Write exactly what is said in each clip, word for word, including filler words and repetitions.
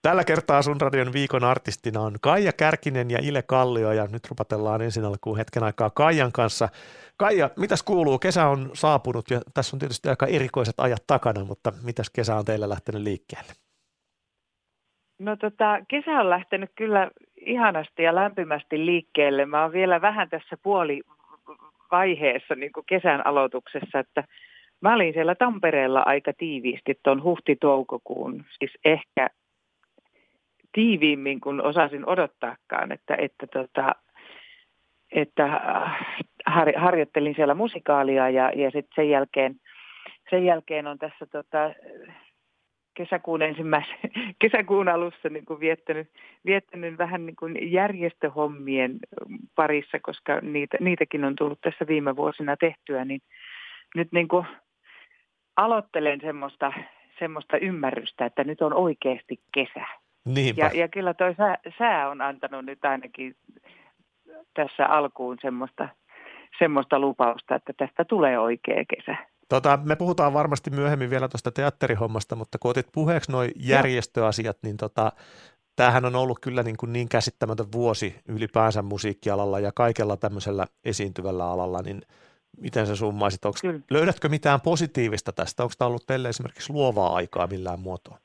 Tällä kertaa sun radion viikon artistina on Kaija Kärkinen ja Ile Kallio, ja nyt rupatellaan ensin alkuun hetken aikaa Kaijan kanssa. Kaija, mitäs kuuluu? Kesä on saapunut ja tässä on tietysti aika erikoiset ajat takana, mutta mitäs kesä on teillä lähtenyt liikkeelle? No tota, kesä on lähtenyt kyllä ihanasti ja lämpimästi liikkeelle. Mä oon vielä vähän tässä puolivaiheessa niin kuin kesän aloituksessa, että mä olin siellä Tampereella aika tiiviisti tuon huhti-toukokuun, siis ehkä tiiviimmin kuin osasin odottaakaan, että, että, tota, että har, harjoittelin siellä musikaalia ja, ja sitten sen jälkeen, sen jälkeen on tässä tota, kesäkuun ensimmäisen, kesäkuun alussa niin kuin viettänyt, viettänyt vähän niin kuin järjestöhommien parissa, koska niitä, niitäkin on tullut tässä viime vuosina tehtyä, niin nyt niin kuin aloittelen semmoista, semmoista ymmärrystä, että nyt on oikeasti kesä. Ja, ja kyllä toi sää, sää on antanut nyt ainakin tässä alkuun semmoista, semmoista lupausta, että tästä tulee oikea kesä. Tota, me puhutaan varmasti myöhemmin vielä tuosta teatterihommasta, mutta kun otit puheeksi nuo järjestöasiat, niin tota, tämähän on ollut kyllä niin, kuin niin käsittämätön vuosi ylipäänsä musiikkialalla ja kaikella tämmöisellä esiintyvällä alalla, niin miten sä summaisit? Onks, löydätkö mitään positiivista tästä? Onko tämä ollut teille esimerkiksi luovaa aikaa millään muotoa?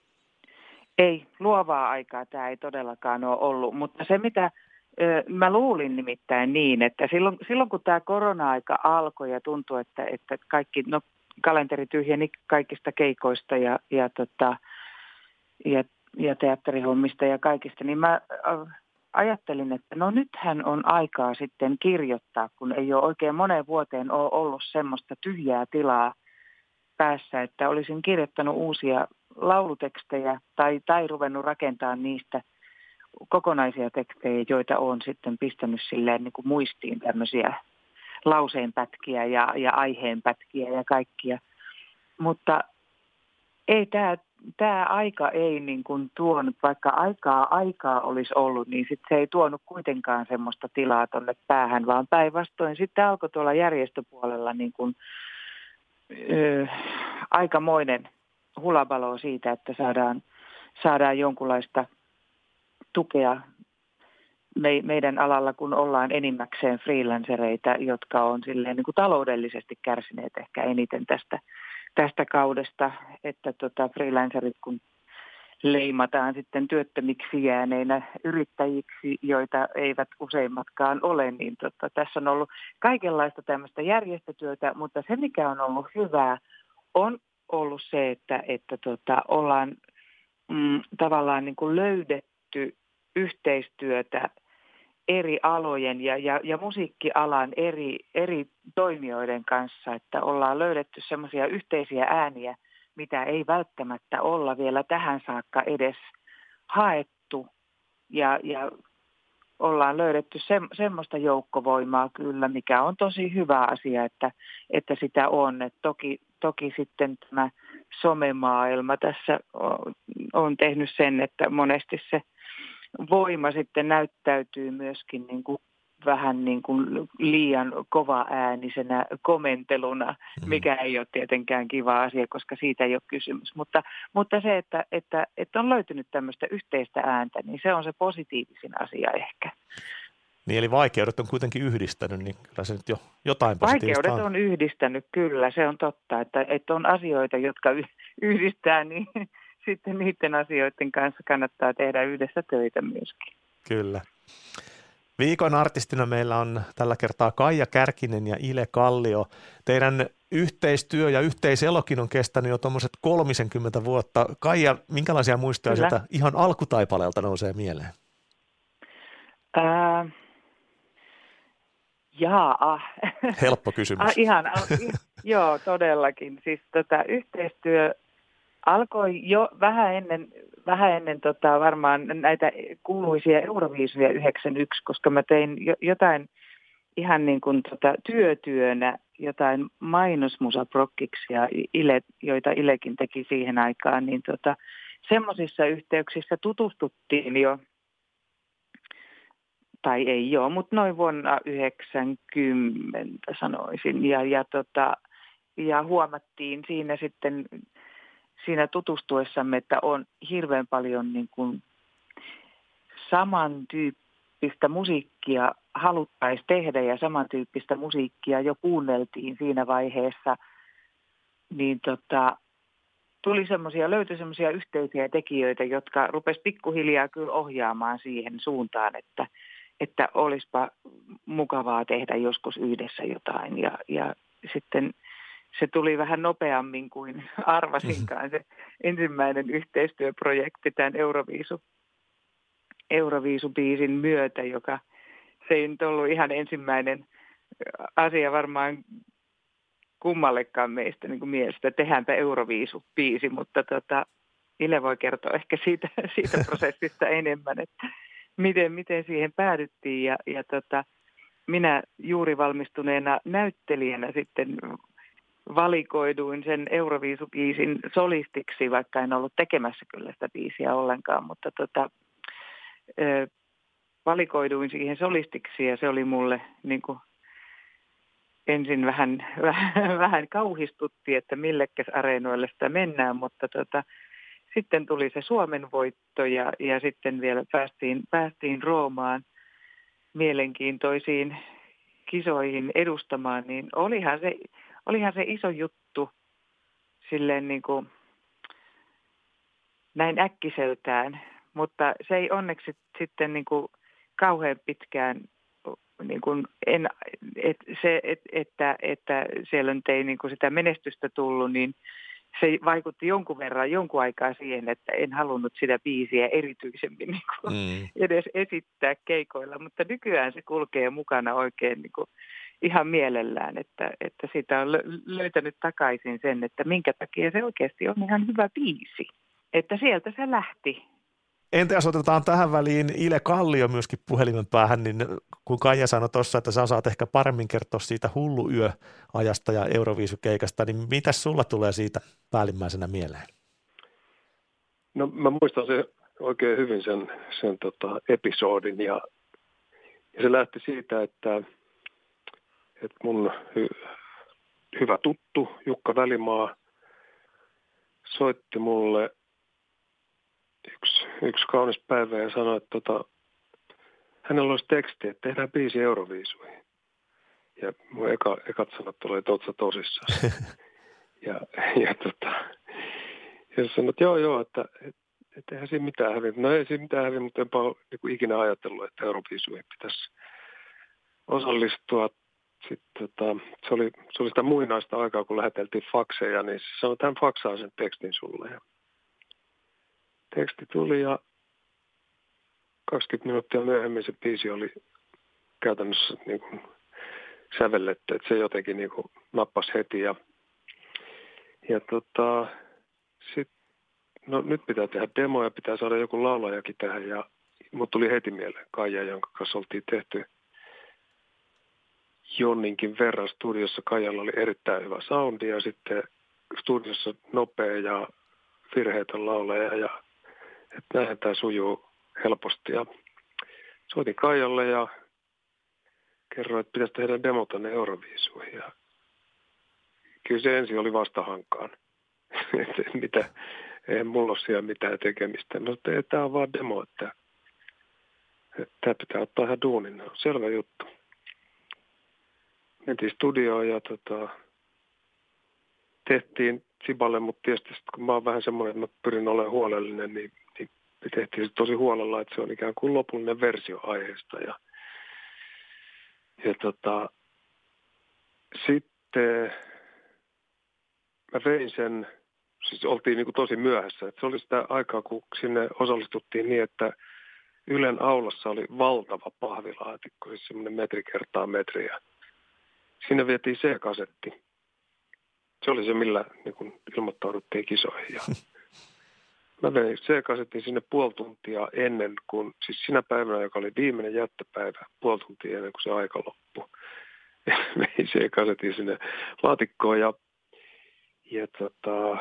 Ei, luovaa aikaa tämä ei todellakaan ole ollut, mutta se mitä ö, mä luulin nimittäin niin, että silloin, silloin kun tämä korona-aika alkoi ja tuntui, että, että kaikki, no kalenteri tyhjeni kaikista keikoista ja, ja, tota, ja, ja teatterihommista ja kaikista, niin mä ö, ajattelin, että no nythän on aikaa sitten kirjoittaa, kun ei ole oikein moneen vuoteen ole ollut semmoista tyhjää tilaa päässä, että olisin kirjoittanut uusia laulutekstejä tai, tai ruvennut rakentamaan niistä kokonaisia tekstejä, joita olen sitten pistänyt silleen niin kuin muistiin tämmöisiä lauseenpätkiä ja, ja aiheenpätkiä ja kaikkia. Mutta ei tämä, tämä aika ei niin kuin tuonut, vaikka aikaa aikaa olisi ollut, niin sit se ei tuonut kuitenkaan semmoista tilaa tuonne päähän, vaan päinvastoin sitten alkoi tuolla järjestöpuolella niin kuin, ö, aikamoinen hulabalo siitä, että saadaan, saadaan jonkunlaista tukea me, meidän alalla, kun ollaan enimmäkseen freelancereita, jotka on silleen niin kuin taloudellisesti kärsineet ehkä eniten tästä, tästä kaudesta, että tota freelancerit kun leimataan sitten työttömiksi jääneinä yrittäjiksi, joita eivät useimmatkaan ole, niin tota, tässä on ollut kaikenlaista tämmöistä järjestötyötä, mutta se mikä on ollut hyvää on ollut se, että, että tota, ollaan mm, tavallaan niin kuin löydetty yhteistyötä eri alojen ja, ja, ja musiikkialan eri, eri toimijoiden kanssa, että ollaan löydetty semmoisia yhteisiä ääniä, mitä ei välttämättä olla vielä tähän saakka edes haettu ja, ja ollaan löydetty se, semmoista joukkovoimaa kyllä, mikä on tosi hyvä asia, että, että sitä on. Et toki, toki sitten tämä somemaailma tässä on, on tehnyt sen, että monesti se voima sitten näyttäytyy myöskin niin kuin vähän niin kuin liian kova-äänisenä komenteluna, mikä ei ole tietenkään kiva asia, koska siitä ei ole kysymys. Mutta, mutta se, että, että, että on löytynyt tämmöistä yhteistä ääntä, niin se on se positiivisin asia ehkä. Niin, eli vaikeudet on kuitenkin yhdistänyt, niin kyllä se nyt jo jotain positiivista Vaikeudet on. on yhdistänyt, kyllä, se on totta, että, että on asioita, jotka yhdistää, niin sitten niiden asioiden kanssa kannattaa tehdä yhdessä töitä myöskin. Kyllä. Viikon artistina meillä on tällä kertaa Kaija Kärkinen ja Ile Kallio. Teidän yhteistyö ja yhteiselokin on kestänyt jo tuommoiset kolmisenkymmentä vuotta. Kaija, minkälaisia muistoja sieltä ihan alkutaipaleelta nousee mieleen? Ää, jaa. Helppo kysymys. ah, ihan, al- joo, todellakin. Siis tota, yhteistyö alkoi jo vähän ennen, vähän ennen tota, varmaan näitä kuuluisia Euroviisuja yhdeksänkymmentäyksi, koska mä tein jo, jotain ihan niin kuin tota, työtyönä, jotain mainosmusaprokkiksia, Ile, joita Ilekin teki siihen aikaan, niin tota, semmoisissa yhteyksissä tutustuttiin jo, tai ei jo, mutta noin vuonna yhdeksänkymmentä sanoisin, ja, ja, tota, ja huomattiin siinä sitten siinä tutustuessamme, että on hirveän paljon niin kuin samantyyppistä musiikkia haluttaisiin tehdä ja samantyyppistä musiikkia jo kuunneltiin siinä vaiheessa, niin tota, tuli semmoisia, löytyi semmoisia yhteisiä tekijöitä, jotka rupesi pikkuhiljaa kyllä ohjaamaan siihen suuntaan, että, että olisipa mukavaa tehdä joskus yhdessä jotain. Ja, ja sitten se tuli vähän nopeammin kuin arvasinkaan se ensimmäinen yhteistyöprojekti tämän Euroviisu, Euroviisu-biisin myötä, joka se ei nyt ollut ihan ensimmäinen asia varmaan kummallekaan meistä niin kuin mielestä, tehdäänpä Euroviisu-biisi, mutta tota, Ile voi kertoa ehkä siitä, siitä prosessista enemmän, että miten, miten siihen päädyttiin. Ja, ja tota, minä juuri valmistuneena näyttelijänä sitten valikoiduin sen Euroviisu-biisin solistiksi, vaikka en ollut tekemässä kyllä sitä biisiä ollenkaan, mutta tota, ö, valikoiduin siihen solistiksi ja se oli mulle niin kuin ensin vähän, vähän, vähän kauhistutti, että millekäs areenoille sitä mennään, mutta tota, sitten tuli se Suomen voitto ja, ja sitten vielä päästiin, päästiin Roomaan mielenkiintoisiin kisoihin edustamaan, niin olihan se, olihan se iso juttu silleen niin kuin näin äkkiseltään, mutta se ei onneksi sitten niin kuin kauhean pitkään niin kuin en, et, se, et, että, että siellä nyt ei niin kuin sitä menestystä tullut, niin se vaikutti jonkun verran, jonkun aikaa siihen, että en halunnut sitä biisiä erityisemmin niin kuin mm. edes esittää keikoilla, mutta nykyään se kulkee mukana oikein niin kuin ihan mielellään, että, että sitä on löytänyt takaisin sen, että minkä takia se oikeasti on ihan hyvä biisi, että sieltä se lähti. Entä jos otetaan tähän väliin Ile Kallio myöskin puhelimen päähän, niin kun Kaija sanoi tuossa, että sä osaat ehkä paremmin kertoa siitä Hullu yö-ajasta ja Euroviisukeikasta, niin mitä sulla tulee siitä päällimmäisenä mieleen? No mä muistan se oikein hyvin sen, sen tota, episodin ja, ja se lähti siitä, että, että mun hy, hyvä tuttu Jukka Välimaa soitti mulle Yksi, yksi kaunis päivä ja sanoi, että tota, hänellä olisi teksti, että tehdään biisi Euroviisuihin. Ja mun eka, ekat sanat oli, että oot sä tosissaan. ja, ja, tota, ja sanoi, että joo, joo, että et, et eihän siinä mitään häviä. No ei siinä mitään häviä, mutta enpä ole niin ikinä ajatellut, että Euroviisuihin pitäisi osallistua. Sitten, tota, se, oli, se oli sitä muinaista aikaa, kun läheteltiin fakseja, niin se sanoi, että hän faksaa sen tekstin sulle. Ja teksti tuli ja kaksikymmentä minuuttia myöhemmin se biisi oli käytännössä niin kuin sävelletty, että se jotenkin niin kuin nappasi heti. Ja, ja tota, sit, no nyt pitää tehdä demo ja pitää saada joku laulajakin tähän. Ja mut tuli heti mieleen Kaija, jonka kanssa oltiin tehty jonninkin verran studiossa. Kaijalla oli erittäin hyvä soundi ja sitten studiossa nopea ja virheetön laulaja ja että näinhän tämä sujuu helposti. Ja soitin Kaijalle ja kerroin, että pitäisi tehdä demo tänne Euroviisuihin. Ja kyllä se ensin oli vastahankaan. että mitä, ei mulla ole siellä mitään tekemistä. No, että tämä on vaan demo, että, että tämä pitää ottaa ihan duunin. No, selvä juttu. Mentiin studioon ja tota, tehtiin Siballe, mutta tietysti kun mä oon vähän semmoinen, että mä pyrin olemaan huolellinen, niin me tehtiin se tosi huolella, että se on ikään kuin lopullinen versio aiheesta. Ja, ja tota, sitten mä vein sen, siis oltiin niin kuin tosi myöhässä. Että se oli sitä aikaa, kun sinne osallistuttiin niin, että Ylen aulassa oli valtava pahvilaatikko, siis semmoinen metri kertaa metriä. Sinne vietiin C-kasetti. Se oli se, millä niin kuin ilmoittauduttiin kisoihin. Ja mä vein C-kasetin sinne puoli tuntia ennen kuin, siis sinä päivänä, joka oli viimeinen jättöpäivä, puoli tuntia ennen kuin se aika loppui. Vein C-kasetin sinne laatikkoon ja, ja tota,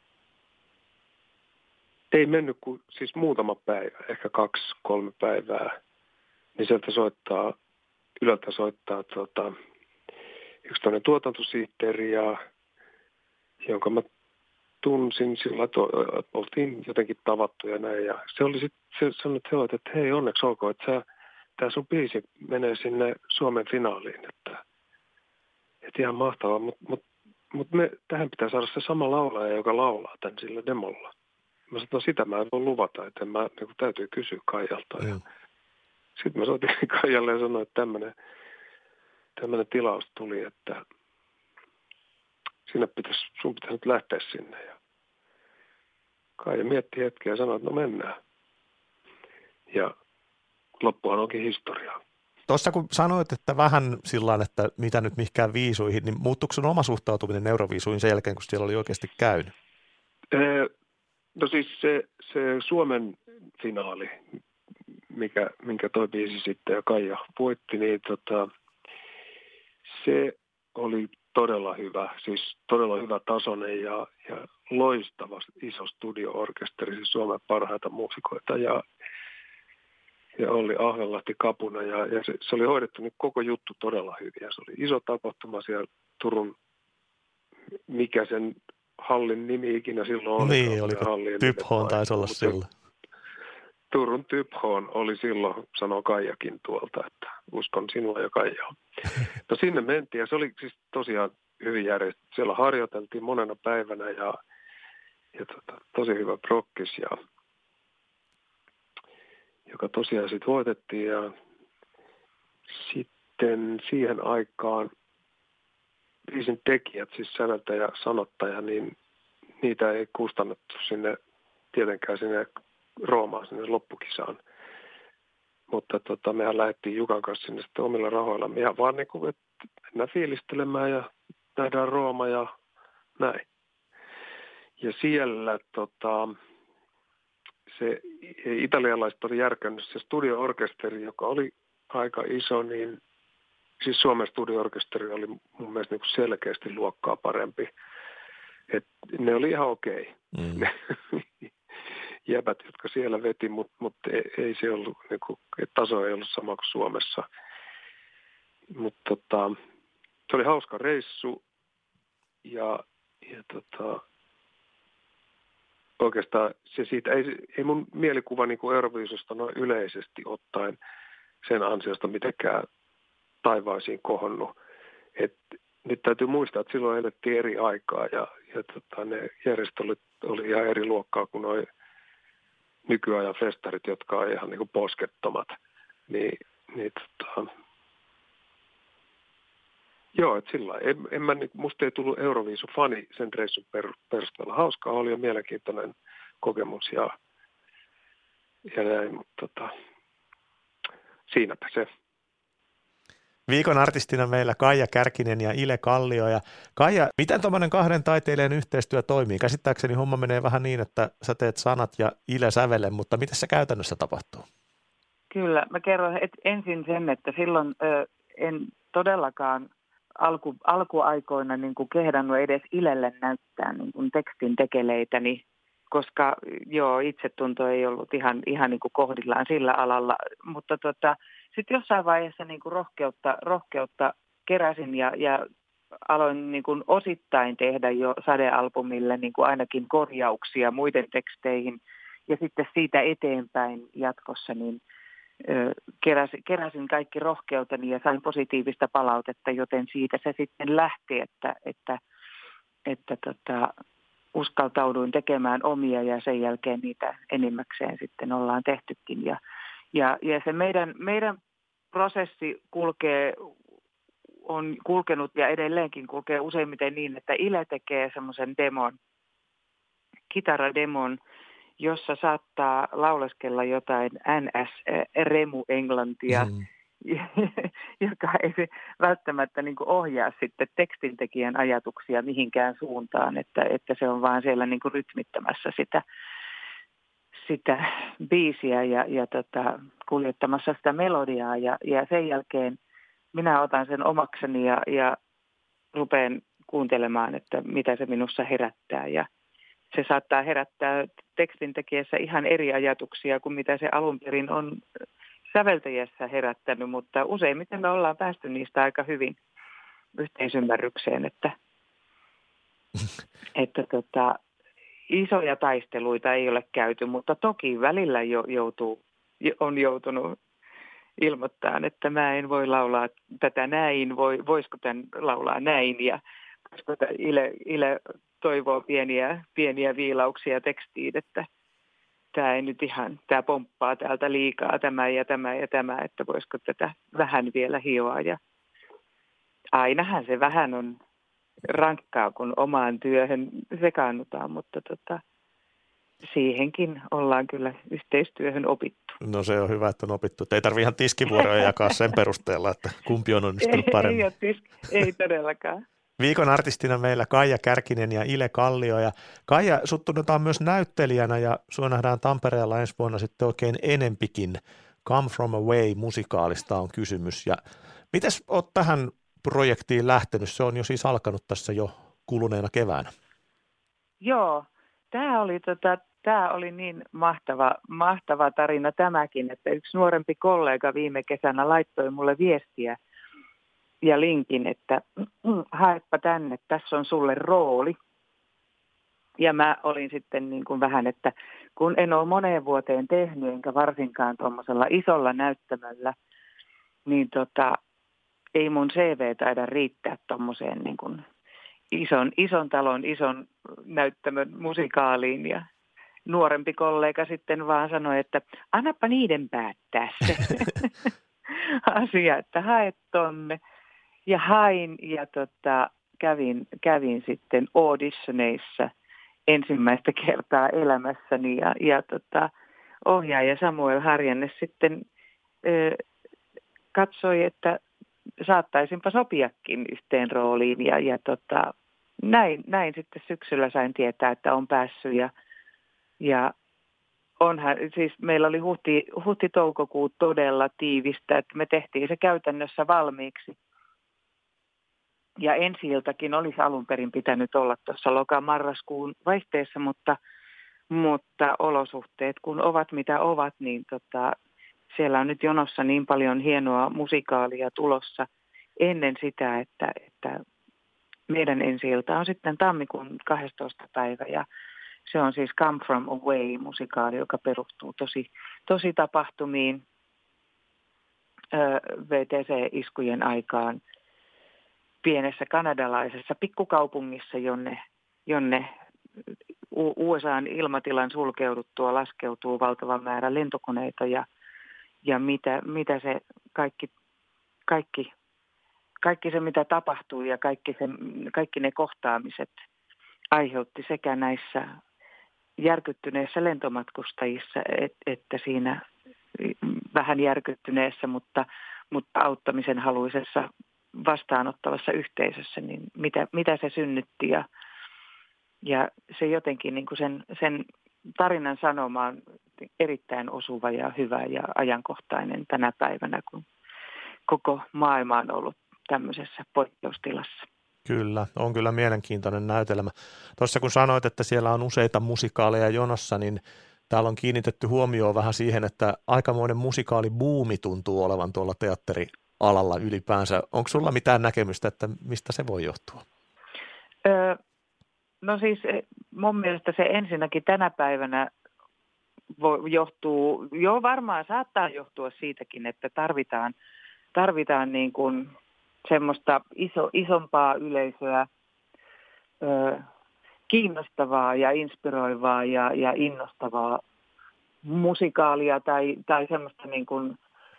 ei mennyt kuin siis muutama päivä, ehkä kaksi, kolme päivää, niin sieltä soittaa, Yleltä soittaa tota, yksi toinen tuotantosihteeri, ja, jonka mä tunsin sillä, että oltiin jotenkin tavattu ja näin. Ja se oli sitten, se sanoi, että, että hei, onneksi olkoon, että sä, tämä sun biisi menee sinne Suomen finaaliin. Että, että ihan mahtavaa, mutta mut, mut me, tähän pitää saada se sama laulaja, joka laulaa tämän sillä demolla. Mä sanoin, no sitä mä en voi luvata, että mä niin täytyy kysyä Kaijalta. Mm. Sitten mä soitin Kaijalle ja sanoin, että tämmöinen, tämmöinen tilaus tuli, että sinne pitäisi, sun pitäisi nyt lähteä sinne. Ja Kaija mietti hetkeä ja sanoi, että no mennään. Ja loppuhan onkin historiaa. Tuossa kun sanoit, että vähän sillä että mitä nyt mihinkään viisuihin, niin muuttuiko sun oma suhtautuminen Euroviisuihin sen jälkeen, kun siellä oli oikeasti käynyt? Ee, no siis se, se Suomen finaali, mikä, minkä toi biisi sitten ja Kaija voitti, niin tota, se oli todella hyvä, siis todella hyvä tasoinen ja, ja loistava iso studio-orkesteri, siis Suomen parhaita muusikoita ja, ja Olli Ahvenlahti kapuna ja, ja se, se oli hoidettu nyt koko juttu todella hyvin ja se oli iso tapahtuma siellä Turun, mikä sen hallin nimi ikinä silloin oli. Niin, oliko Typhoon taisi olla silloin. Turun Typhoon oli silloin, sanoo Kaijakin tuolta, että uskon sinua ja Kaijaa. No sinne mentiin ja se oli siis tosiaan hyvin järjestetty. Siellä harjoiteltiin monena päivänä ja, ja tota, tosi hyvä prokkis, ja, joka tosiaan sitten voitettiin. Ja sitten siihen aikaan biisin tekijät, siis säveltäjä ja sanottaja, niin niitä ei kustannettu sinne tietenkään sinne Roomaan, sinne loppukisaan. Mutta tota, mehän lähdettiin Jukan kanssa sinne sitten omilla rahoilla. Ihan vaan niin kuin, että mennään fiilistelemään ja nähdään Rooma ja näin. Ja siellä tota, se italialaiset oli järkännyt se studio-orkesteri, joka oli aika iso, niin siis Suomen studio-orkesteri oli mun mielestä niin kuin selkeästi luokkaa parempi. Et ne oli ihan okei. Mm. Jäbät, jotka siellä veti, mutta mut ei, ei se ollut, niin kuin, taso ei ollut sama kuin Suomessa. Mutta tota, se oli hauska reissu ja, ja tota, oikeastaan se siitä, ei, ei mun mielikuva niin kuin Euroviisusta noin yleisesti ottaen sen ansiosta mitenkään taivaisiin kohonnut. Et nyt täytyy muistaa, että silloin elettiin eri aikaa ja, ja tota, ne järjestelyt oli ihan eri luokkaa kuin noi nykyajan festarit, jotka on ihan niin kuin poskettomat. Niin, niin tota, joo, että sillä en, en mä, musta ei tullut Euroviisu-fani sen reissun per, perusteella. Hauskaa oli ja mielenkiintoinen kokemus ja, ja näin, mutta tota, siinäpä se. Viikon artistina meillä Kaija Kärkinen ja Ile Kallio. Ja Kaija, miten tuommoinen kahden taiteilijan yhteistyö toimii? Käsittääkseni homma menee vähän niin, että sä teet sanat ja Ile sävelen, mutta miten se käytännössä tapahtuu? Kyllä, mä kerron et ensin sen, että silloin ö, en todellakaan alku, alkuaikoina niin kuin kehdannut edes Ilelle näyttää niin kuin tekstin tekeleitäni, koska joo, itsetunto ei ollut ihan, ihan niin kuin kohdillaan sillä alalla, mutta tota, sitten jossain vaiheessa niin kuin rohkeutta, rohkeutta keräsin ja, ja aloin niin kuin osittain tehdä jo sadealbumille niin kuin ainakin korjauksia muiden teksteihin ja sitten siitä eteenpäin jatkossa niin ö, keräsin, keräsin kaikki rohkeuteni ja sain positiivista palautetta, joten siitä se sitten lähti, että, että, että tota, uskaltauduin tekemään omia ja sen jälkeen niitä enimmäkseen sitten ollaan tehtykin. Ja, ja, ja se meidän, meidän prosessi kulkee, on kulkenut ja edelleenkin kulkee useimmiten niin, että Ile tekee semmoisen demon, kitarademon, jossa saattaa lauleskella jotain N S-remu-englantia, mm. joka ei välttämättä niin kuin ohjaa sitten tekstintekijän ajatuksia mihinkään suuntaan, että, että se on vaan siellä niin kuin rytmittämässä sitä, sitä biisiä ja, ja tota, kuljettamassa sitä melodiaa ja, ja sen jälkeen minä otan sen omakseni ja, ja rupean kuuntelemaan, että mitä se minussa herättää ja se saattaa herättää tekstintekijässä ihan eri ajatuksia kuin mitä se alun perin on säveltäjässä herättänyt, mutta useimmiten me ollaan päästy niistä aika hyvin yhteisymmärrykseen, että, että tota, isoja taisteluita ei ole käyty, mutta toki välillä jo joutuu, on joutunut ilmoittamaan, että mä en voi laulaa tätä näin, voi, voisiko tämän laulaa näin, ja koska Ile, Ile toivoo pieniä, pieniä viilauksia tekstiin, että tämä ei nyt ihan, tämä pomppaa täältä liikaa, tämä ja tämä ja tämä, että voisiko tätä vähän vielä hioa, ja ainahan se vähän on rankkaa, kun omaan työhön sekaannutaan, mutta tota, siihenkin ollaan kyllä yhteistyöhön opittu. No se on hyvä, että on opittu. Ei tarvitse ihan tiskivuoroja jakaa sen perusteella, että kumpi on onnistunut paremmin. Ei, ei, ei todellakaan. Viikon artistina meillä Kaija Kärkinen ja Ile Kallio. Ja Kaija, sut tunnetaan myös näyttelijänä ja sua nähdään Tampereella ensi vuonna sitten oikein enempikin. Come From Away -musikaalista on kysymys. Ja mites oot tähän projektiin lähtenyt? Se on jo siis alkanut tässä jo kuluneena keväänä. Joo, tämä oli, tota, tämä oli niin mahtava, mahtava tarina tämäkin, että yksi nuorempi kollega viime kesänä laittoi mulle viestiä ja linkin, että haepa tänne, tässä on sulle rooli. Ja mä olin sitten niin kuin vähän, että kun en ole moneen vuoteen tehnyt, enkä varsinkaan tuommoisella isolla näyttämöllä, niin tota, ei mun C V taida riittää tuommoiseen niin kuin ison, ison talon, ison näyttämön musikaaliin. Ja nuorempi kollega sitten vaan sanoi, että annapa niiden päättää se asia, että haet tonne. Ja hain ja tota, kävin, kävin sitten auditioneissa ensimmäistä kertaa elämässäni ja, ja tota, ohjaaja Samuel Harjanne sitten ö, katsoi, että saattaisinpa sopiakin yhteen rooliin ja, ja tota, näin, näin sitten syksyllä sain tietää, että on päässyt ja, ja onhan, siis meillä oli huhti, huhti-toukokuu todella tiivistä, että me tehtiin se käytännössä valmiiksi. Ja ensi-iltakin olisi alun perin pitänyt olla tuossa loka-marraskuun vaihteessa, mutta, mutta olosuhteet kun ovat mitä ovat, niin tota, siellä on nyt jonossa niin paljon hienoa musikaalia tulossa ennen sitä, että, että meidän ensi-ilta on sitten tammikuun kahdestoista päivä ja se on siis Come From Away -musikaali, joka perustuu tosi, tosi tapahtumiin V T C-iskujen aikaan pienessä kanadalaisessa pikkukaupungissa, jonne, jonne U S A:n ilmatilan sulkeuduttua laskeutuu valtava määrä lentokoneita ja, ja mitä, mitä se kaikki, kaikki, kaikki se, mitä tapahtuu ja kaikki, se, kaikki ne kohtaamiset aiheutti sekä näissä järkyttyneissä lentomatkustajissa, et, että siinä vähän järkyttyneessä, mutta, mutta auttamisen haluisessa vastaanottavassa yhteisössä, niin mitä, mitä se synnytti ja, ja se jotenkin niin kuin sen, sen tarinan sanoma on erittäin osuva ja hyvä ja ajankohtainen tänä päivänä, kun koko maailma on ollut tämmöisessä poikkeustilassa. Kyllä, on kyllä mielenkiintoinen näytelmä. Tuossa kun sanoit, että siellä on useita musikaaleja jonossa, niin täällä on kiinnitetty huomioon vähän siihen, että aikamoinen musikaalibuumi tuntuu olevan tuolla teatterialalla ylipäänsä. Onko sulla mitään näkemystä, että mistä se voi johtua? Öö, no siis mun mielestä se ensinnäkin tänä päivänä voi, johtuu, jo varmaan saattaa johtua siitäkin, että tarvitaan, tarvitaan niin kuin semmoista iso, isompaa yleisöä, öö, kiinnostavaa ja inspiroivaa ja, ja innostavaa musikaalia tai, tai semmoista, niin kuin,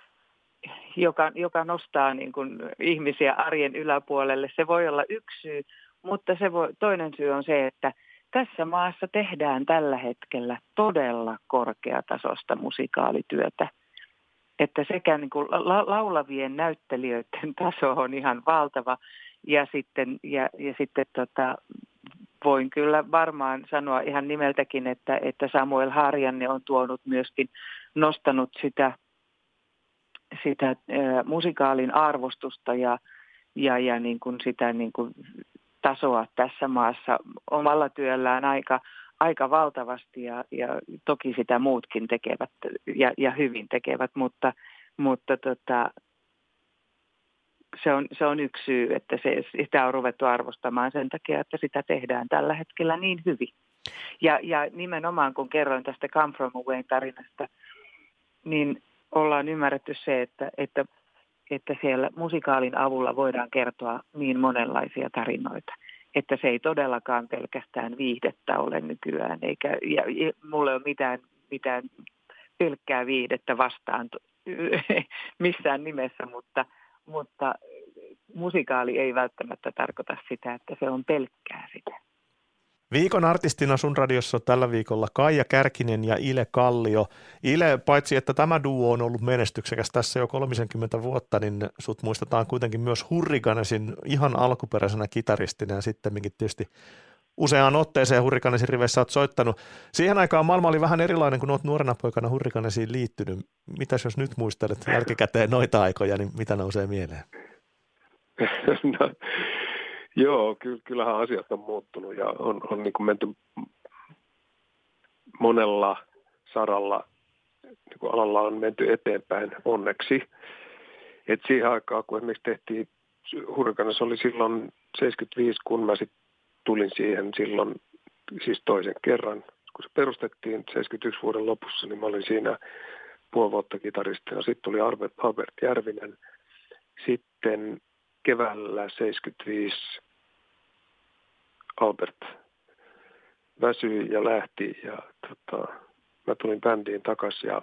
joka, joka nostaa niin kuin ihmisiä arjen yläpuolelle. Se voi olla yksi syy, mutta se voi, toinen syy on se, että tässä maassa tehdään tällä hetkellä todella korkeatasoista musikaalityötä. Että sekä niin kuin la, laulavien näyttelijöiden taso on ihan valtava ja sitten, ja, ja sitten tota, voin kyllä varmaan sanoa ihan nimeltäkin, että, että Samuel Harjanne on tuonut myöskin, nostanut sitä, sitä ä, musikaalin arvostusta ja, ja, ja niin kuin sitä niin kuin tasoa tässä maassa omalla työllään aika, aika valtavasti ja, ja toki sitä muutkin tekevät ja, ja hyvin tekevät, mutta, mutta tota, se, on, se on yksi syy, että se, sitä on ruvettu arvostamaan sen takia, että sitä tehdään tällä hetkellä niin hyvin. Ja, ja nimenomaan kun kerroin tästä Come From Awayn tarinasta, niin ollaan ymmärretty se, että, että, että siellä musikaalin avulla voidaan kertoa niin monenlaisia tarinoita. Että se ei todellakaan pelkästään viihdettä ole nykyään, eikä ja, ja mulla ei ole mitään, mitään pelkkää viihdettä vastaan missään nimessä, mutta, mutta musikaali ei välttämättä tarkoita sitä, että se on pelkkää sitä. Viikon artistina sun radiossa on tällä viikolla Kaija Kärkinen ja Ile Kallio. Ile, paitsi että tämä duo on ollut menestyksekäs tässä jo kolmekymmentä vuotta, niin sut muistetaan kuitenkin myös Hurricanesin ihan alkuperäisenä kitaristina ja sittemminkin tietysti useaan otteeseen Hurricanesin riveissä olet soittanut. Siihen aikaan maailma oli vähän erilainen, kun olet nuorena poikana Hurricanesiin liittynyt. Mitäs jos nyt muistelet jälkikäteen noita aikoja, niin mitä nousee mieleen? No, joo, kyllähän asiat on muuttunut ja on, on niin kuin menty monella saralla, niin kuin alalla on menty eteenpäin onneksi. Et siihen aikaan, kun esimerkiksi tehtiin, Hurricanes oli silloin seitsemänkymmentäviisi, kun mä sitten tulin siihen silloin siis toisen kerran. Kun se perustettiin seitsemänkymmentäyksi vuoden lopussa, niin mä olin siinä puoli vuotta kitaristina. Sitten tuli Albert, Albert Järvinen. Sitten keväällä seitsemänkymmentäviisi Albert väsyi ja lähti ja tota, mä tulin bändiin takaisin ja,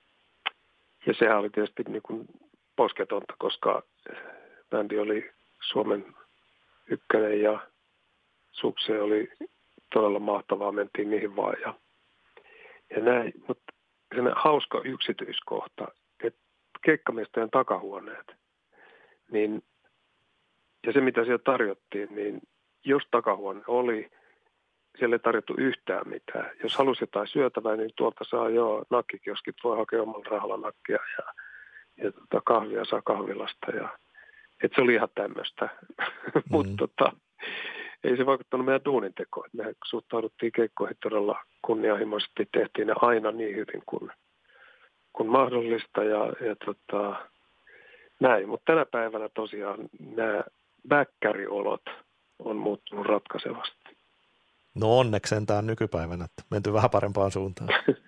ja sehän oli tietysti niin kuin posketonta, koska bändi oli Suomen ykkönen ja Sukse oli todella mahtavaa, mentiin mihin vaan ja, ja näin. Mutta sellainen hauska yksityiskohta, että keikkamiesten takahuoneet, niin ja se, mitä siellä tarjottiin, niin jos takahuone oli, siellä ei tarjottu yhtään mitään. Jos halusi jotain syötävää, niin tuolta saa jo nakkikioskit, voi hakea omalla rahalla nakkia ja, ja tota, kahvia saa kahvilasta. Ja, et se oli ihan tämmöistä, mm. mutta tota, ei se vaikuttanut meidän duunintekoon. Me suhtauduttiin keikkoihin todella kunnianhimoisesti, tehtiin ne aina niin hyvin kuin, kuin mahdollista ja, ja tota, näin. Mutta tänä päivänä tosiaan nämä väkkäriolot on muuttunut ratkaisevasti. No onneksi sentään nykypäivänä, että menty vähän parempaan suuntaan.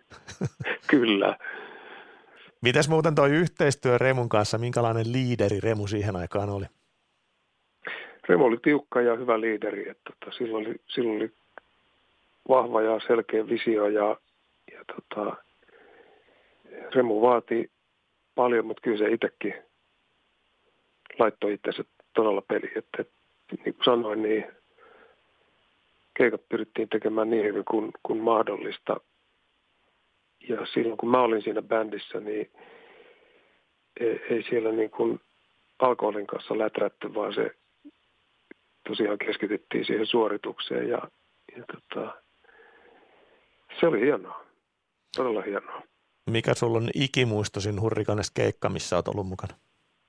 Kyllä. Mites muuten toi yhteistyö Remun kanssa, minkälainen liideri Remu siihen aikaan oli? Remu oli tiukka ja hyvä liideri, että tota, silloin, oli, silloin oli vahva ja selkeä visio ja, ja tota, Remu vaati paljon, mutta kyllä se itsekin laittoi itsensä todella peli, että, että niin kuin sanoin, niin keikat pyrittiin tekemään niin hyvin kuin, kuin mahdollista. Ja silloin kun mä olin siinä bändissä, niin ei, ei siellä niin kuin alkoholin kanssa läträtty, vaan se tosiaan keskityttiin siihen suoritukseen ja, ja tota, se oli hienoa, todella hienoa. Mikä sulla on ikimuistoisin Hurricanes-keikka, missä olet ollut mukana?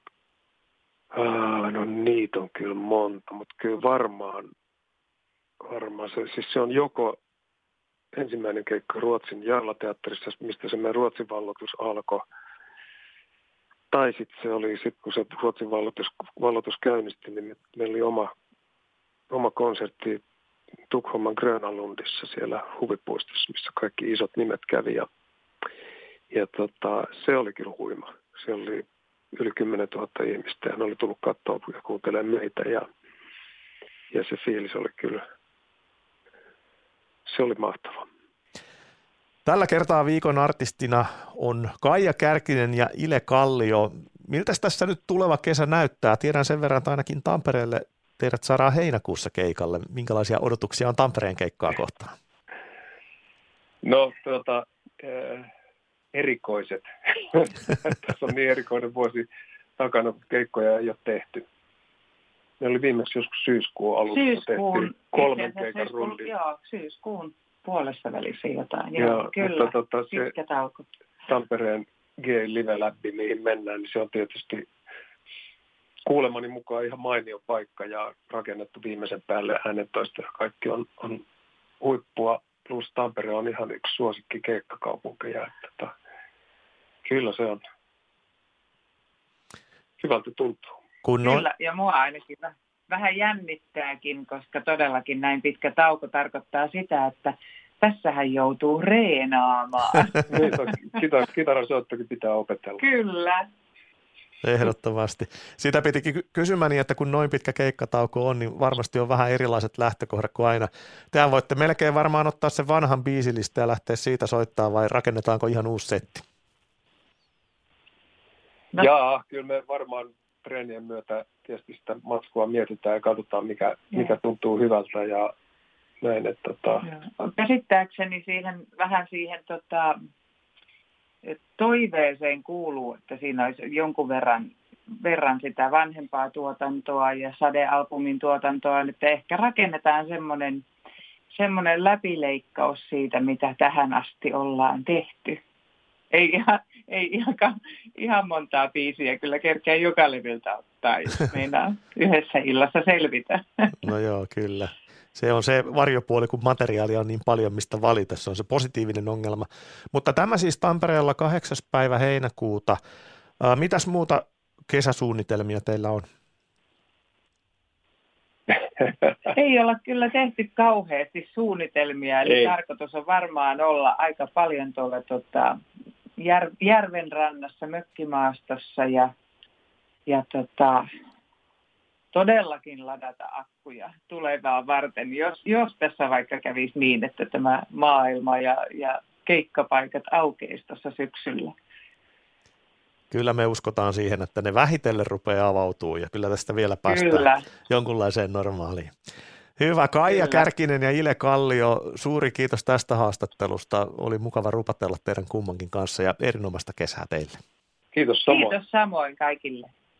Ah, no niitä on kyllä monta, mutta kyllä varmaan, varmaan se, siis se on joko ensimmäinen keikka Ruotsin Jarlateatterissa, mistä se meidän Ruotsin valloitus alkoi, tai sitten se oli, sit kun se Ruotsin valloitus, valloitus käynnistyi, niin meillä oli oma, oma konsertti Tukholman Grönalundissa siellä huvipuistossa, missä kaikki isot nimet kävi, ja, ja tota, se oli kyllä huima. Se oli yli kymmenen tuhatta ihmistä ja ne oli tullut katsoa ja kuuntelemaan meitä ja, ja se fiilis oli kyllä, se oli mahtava. Tällä kertaa viikon artistina on Kaija Kärkinen ja Ile Kallio. Miltä tässä nyt tuleva kesä näyttää? Tiedän sen verran, että ainakin Tampereelle teidät saadaan heinäkuussa keikalle. Minkälaisia odotuksia on Tampereen keikkaa kohtaan? No tuota... Äh... erikoiset. Tässä on niin erikoinen vuosi takana, kun keikkoja ei ole tehty. Me oli viimeksi joskus syyskuun alussa syyskuun, tehty kolmen keikan rundi. Joo, syyskuun puolessa välissä jotain. Joo, joo, kyllä, mutta tota, pitkä tauko. Tampereen G-live-läppi, mihin mennään, niin se on tietysti kuulemani mukaan ihan mainio paikka ja rakennettu viimeisen päälle äänentoista ja kaikki on, on huippua. Plus Tampere on ihan yksi suosikki keikkakaupunkeja. Että, että, kyllä se on. Hyvältä tuntuu. Kun Kyllä, ja mua ainakin vähän jännittääkin, koska todellakin näin pitkä tauko tarkoittaa sitä, että tässähän joutuu reenaamaan. Kita- Kitarasoittokin pitää opetella. Kyllä. Ehdottomasti. Sitä pitikin ky- kysymäni, että kun noin pitkä keikkatauko on, niin varmasti on vähän erilaiset lähtökohdat kuin aina. Tehän voitte melkein varmaan ottaa sen vanhan biisilistä ja lähteä siitä soittaa, vai rakennetaanko ihan uusi setti? No. Jaa, kyllä me varmaan treenien myötä tietysti sitä matskua mietitään ja katsotaan, mikä, mikä tuntuu hyvältä ja näin. Että, tota... Käsittääkseni siihen, vähän siihen tota, toiveeseen kuuluu, että siinä olisi jonkun verran, verran sitä vanhempaa tuotantoa ja sadealbumin tuotantoa, että ehkä rakennetaan semmoinen, semmoinen läpileikkaus siitä, mitä tähän asti ollaan tehty. Ei ihan, ei ihan, ihan montaa biisiä kyllä kerkeä joka leviltä ottaa, jos meinaa yhdessä illassa selvitä. No joo, kyllä. Se on se varjopuoli, kun materiaalia on niin paljon, mistä valita. Se on se positiivinen ongelma. Mutta tämä siis Tampereella kahdeksas päivä heinäkuuta. Ää, mitäs muuta kesäsuunnitelmia teillä on? Ei olla kyllä tehty kauheasti suunnitelmia, eli Ei. tarkoitus on varmaan olla aika paljon tuolla tota, jär, järven rannassa, mökkimaastossa ja, ja tota, todellakin ladata akkuja tulevaa varten, jos, jos tässä vaikka kävisi niin, että tämä maailma ja, ja keikkapaikat aukeisi tuossa syksyllä. Kyllä me uskotaan siihen, että ne vähitellen rupeaa avautuu ja kyllä tästä vielä päästään kyllä. jonkunlaiseen normaaliin. Hyvä, Kaija kyllä. Kärkinen ja Ile Kallio, suuri kiitos tästä haastattelusta. Oli mukava rupatella teidän kummankin kanssa ja erinomaista kesää teille. Kiitos samoin. Kiitos samoin kaikille.